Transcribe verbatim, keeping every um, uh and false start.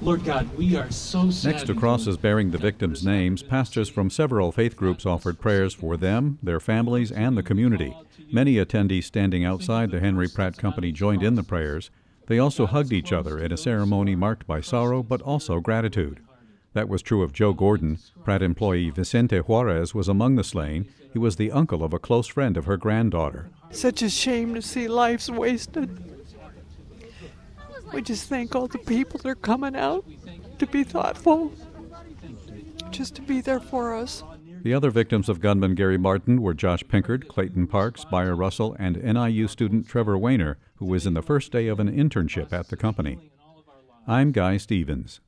Lord God, we are so sad. Next to crosses bearing the victims' names, pastors from several faith groups offered prayers for them, their families, and the community. Many attendees standing outside the Henry Pratt Company joined in the prayers. They also hugged each other in a ceremony marked by sorrow but also gratitude. That was true of Joe Gordon. Pratt employee Vicente Juarez was among the slain. He was the uncle of a close friend of her granddaughter. Such a shame to see lives wasted. We just thank all the people that are coming out to be thoughtful, just to be there for us. The other victims of gunman Gary Martin were Josh Pinkard, Clayton Parks, Byer Russell, and N I U student Trevor Weiner, who was in the first day of an internship at the company. I'm Guy Stevens.